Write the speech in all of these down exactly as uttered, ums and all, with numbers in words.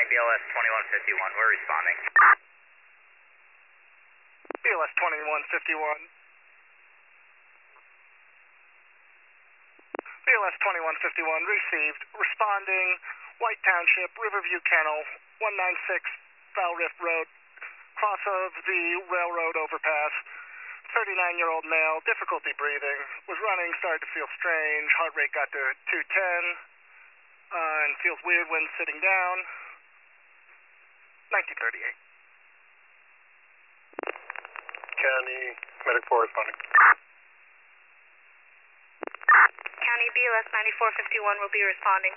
County B L S twenty-one fifty-one, we're responding. B L S twenty-one fifty-one. B L S twenty-one fifty-one received, responding, White Township, Riverview Kennel, one ninety-six Foul Rift Road, cross of the railroad overpass, thirty-nine-year-old male, difficulty breathing, was running, started to feel strange, heart rate got to two ten, uh, and feels weird when sitting down, nineteen thirty-eight. County Medic four responding. County B L S ninety-four fifty-one will be responding.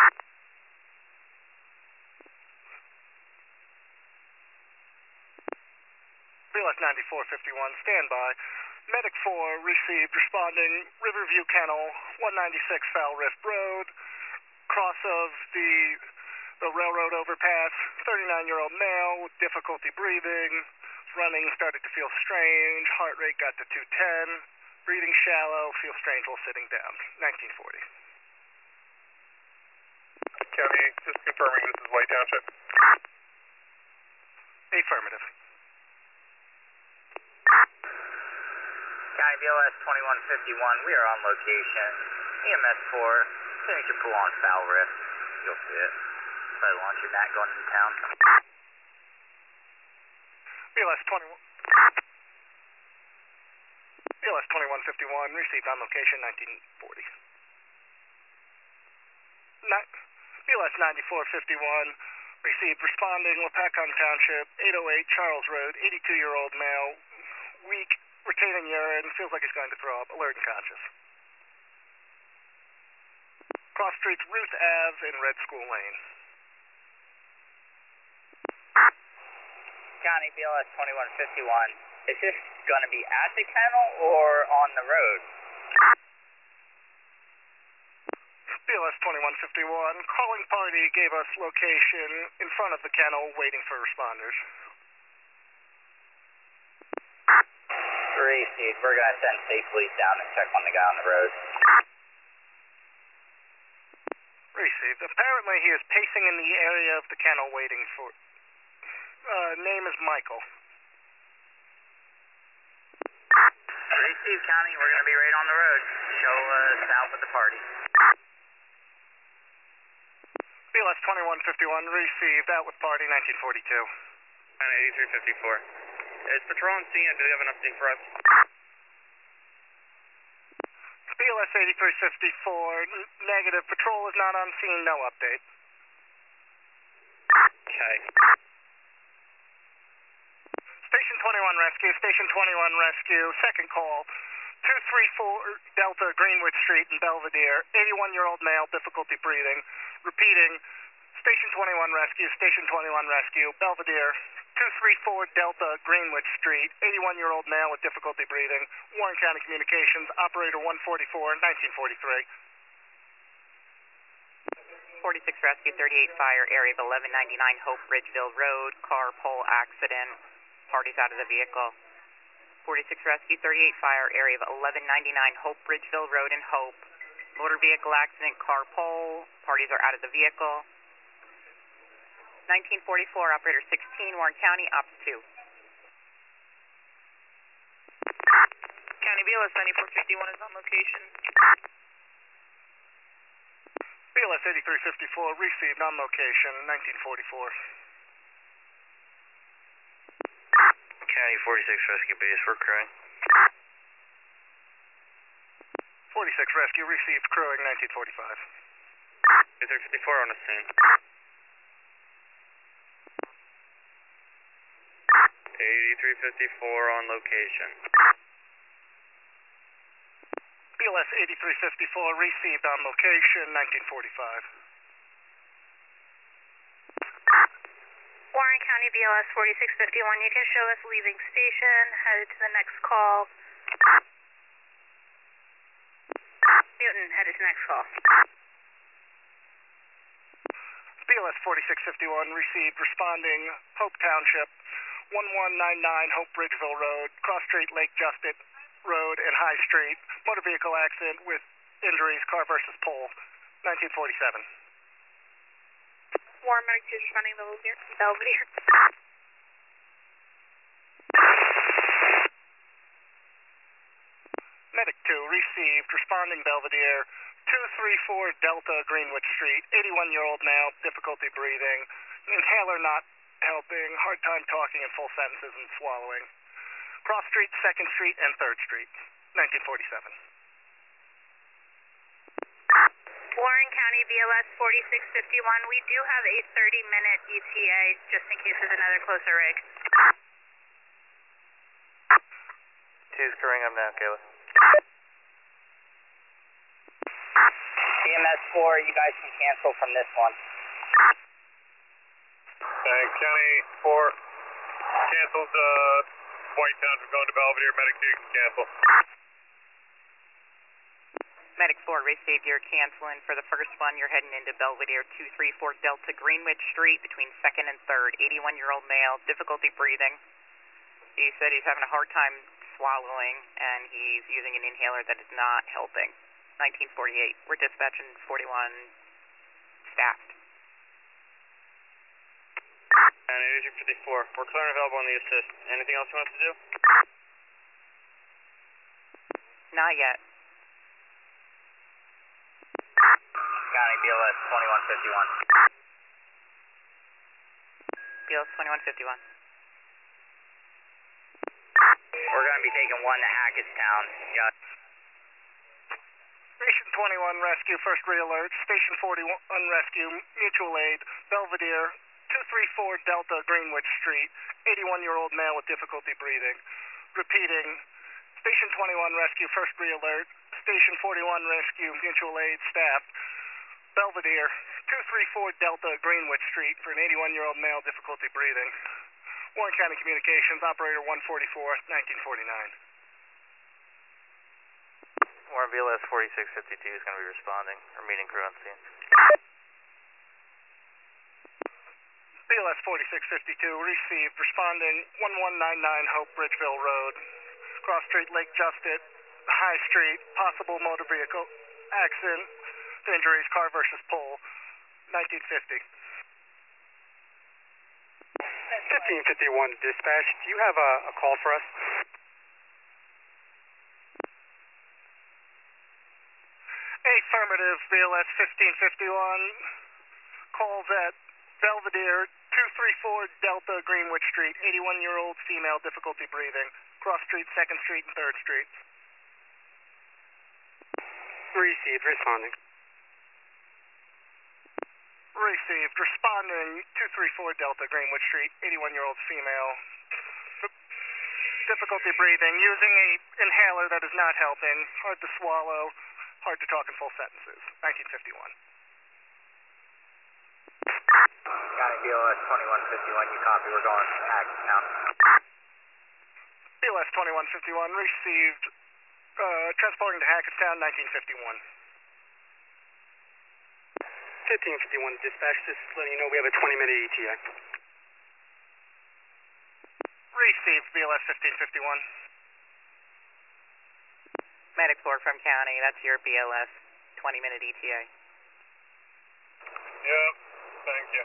B L S ninety-four fifty-one, standby. Medic four received, responding, Riverview Kennel, one ninety-six Foul Rift Road, cross of the, the railroad overpass, thirty-nine-year-old male with difficulty breathing, running, started to feel strange, heart rate got to two ten, breathing shallow, feel strange while sitting down, nineteen forty. County, just confirming this is White Township. Affirmative. County B L S twenty-one fifty-one, we are on location. E M S four, signature pool on Foul Rift. You'll see it. By the laundromat going into town. B L S twenty-one. B L S twenty-one fifty-one, received on location, nineteen forty. Ni- B L S ninety-four fifty-one, received, responding, Wapakon Township, eight oh eight Charles Road, eighty-two-year-old male, weak, retaining urine, feels like he's going to throw up, alert and conscious. Cross streets Ruth Ave in Red School Lane. County B L S twenty-one fifty-one, is this going to be at the kennel or on the road? B L S twenty-one fifty-one, calling party gave us location in front of the kennel, waiting for responders. Received, we're going to send state police down and check on the guy on the road. Received. Apparently he is pacing in the area of the kennel waiting for... Uh, name is Michael. Received, County, we're going to be right on the road. Show us out with the party. B L S twenty-one fifty-one, received, out with party, nineteen forty-two. County eighty-three fifty-four. Is patrol on scene, and do they have an update for us? B L S eighty-three fifty-four, n- negative, patrol is not on scene, no update. Okay. Station twenty-one Rescue, Station twenty-one Rescue, second call, two three four Delta Greenwood Street in Belvedere, eighty-one-year-old male, difficulty breathing. Repeating, Station twenty-one Rescue, Station twenty-one Rescue, Belvedere, two three four Delta Greenwood Street, eighty-one-year-old male with difficulty breathing, Warren County Communications, operator one forty-four, nineteen forty-three. forty-six Rescue, thirty-eight Fire, area of eleven ninety-nine Hope Ridgeville Road, car pole accident, parties out of the vehicle. forty-six Rescue, thirty-eight Fire, area of eleven ninety-nine Hope Ridgeville Road in Hope, motor vehicle accident, car pole, parties are out of the vehicle. nineteen forty-four, operator sixteen, Warren County, ops two. County B L S ninety-four fifty-one is on location. B L S eighty-three fifty-four, received, on location, nineteen forty-four. County forty-six Rescue Base, we're crewing. forty-six Rescue, received, crewing, nineteen forty-five. eighty-three fifty-four on the scene. eighty-three fifty-four on location. B L S eighty-three fifty-four, received, on location, nineteen forty-five. Warren County B L S forty-six fifty-one, you can show us leaving station, headed to the next call. Newton, headed to next call. B L S forty-six fifty-one, received, responding, Hope Township, one one nine nine Hope Bridgeville Road, cross street Lake Justin Road and High Street, motor vehicle accident with injuries, car versus pole, nineteen forty-seven. four, Medic two responding Belvedere. Belvedere. Medic two received, responding Belvedere, two three four Delta Greenwich Street, eighty-one-year-old male, difficulty breathing, inhaler not helping, hard time talking in full sentences and swallowing. Cross Street, second Street, and third Street, nineteen forty-seven. Warren County B L S forty-six fifty-one, we do have a thirty-minute E T A just in case there's another closer rig. Two's crewing up now, Kayla. E M S four, you guys can cancel from this one. Uh, County four, canceled, uh, White Township going to Belvedere, Medic two can cancel. Medic four received, you're canceling for the first one. You're heading into Belvedere, two three four Delta Greenwich Street between second and third. eighty-one-year-old male, difficulty breathing. He said he's having a hard time swallowing and he's using an inhaler that is not helping. nineteen forty-eight. We're dispatching forty-one staffed. And eighty-two fifty-four, we're clear and available on the assist. Anything else you want us to do? Not yet. County B L S twenty-one fifty-one. B L S twenty-one fifty-one. We're going to be taking one to Hackettstown. Yeah. Station twenty-one Rescue, first re-alert. Station forty-one Rescue, mutual aid, Belvedere, two three four Delta Greenwich Street, eighty-one-year-old male with difficulty breathing. Repeating, Station twenty-one Rescue, first re-alert. Station forty-one Rescue, mutual aid, staff, Belvedere, two three four Delta Greenwich Street for an eighty-one-year-old male, difficulty breathing. Warren County Communications, operator one forty-four, nineteen forty-nine. Warren B L S forty-six fifty-two is going to be responding, or meeting crew on scene. B L S forty-six fifty-two received, responding one one nine nine Hope Bridgeville Road, Cross Street, Lake Justice, High Street, possible motor vehicle accident, injuries, car versus pole, nineteen fifty. fifteen fifty-one dispatch, do you have a, a call for us? Affirmative, B L S fifteen fifty-one, calls at Belvedere, two three four Delta Greenwich Street, eighty-one-year-old female, difficulty breathing, Cross Street, second Street, and third Street. Received, responding. Received, responding, two three four Delta Greenwich Street, eighty-one-year-old female, difficulty breathing, using a inhaler that is not helping, hard to swallow, hard to talk in full sentences, nineteen fifty-one. County B L S twenty-one fifty-one, you copy, we're going to Hackettstown. B L S twenty-one fifty-one received, uh, transporting to Hackettstown, nineteen fifty-one. fifteen fifty-one dispatch, just letting you know we have a twenty-minute E T A. Received, B L S fifteen fifty-one. Medic four from County, that's your B L S twenty-minute E T A. Yep, thank you.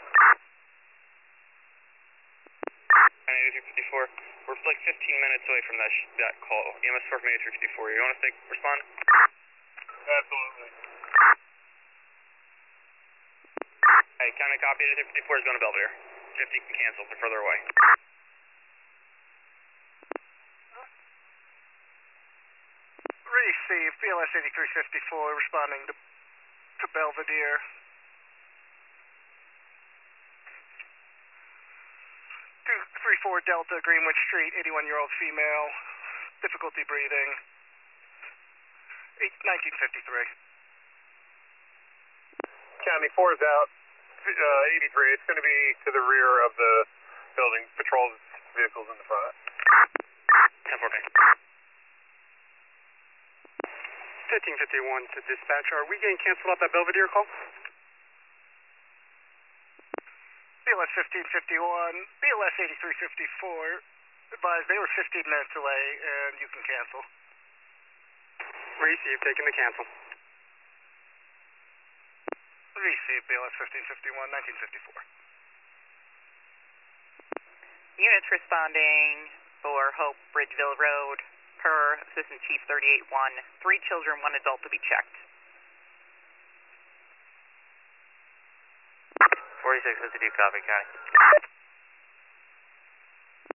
And eighty-two fifty-four, we're like fifteen minutes away from that, sh that call. E M S four from eighty-two fifty-four, you want us to respond? Absolutely. Hey, County copy, eighty-two fifty-four is going to Belvedere. fifty can cancel, they're further away. Received, B L S eighty-three fifty-four responding to, to Belvedere. two three four Delta Greenwich Street, eighty-one-year-old female, difficulty breathing, nineteen fifty-three. County four is out, uh, eighty-three, it's going to be to the rear of the building, patrol vehicles in the front. ten four. fifteen fifty-one to dispatch, are we getting canceled off that Belvedere call? B L S fifteen fifty-one, B L S eighty-three fifty-four, advised they were fifteen minutes away and you can cancel. Received, taking the cancel. Received, B L S fifteen fifty-one, nineteen fifty-four. Units responding for Hope Bridgeville Road per Assistant Chief thirty-eight one. Three children, one adult to be checked. forty-six fifty-two, copy, County.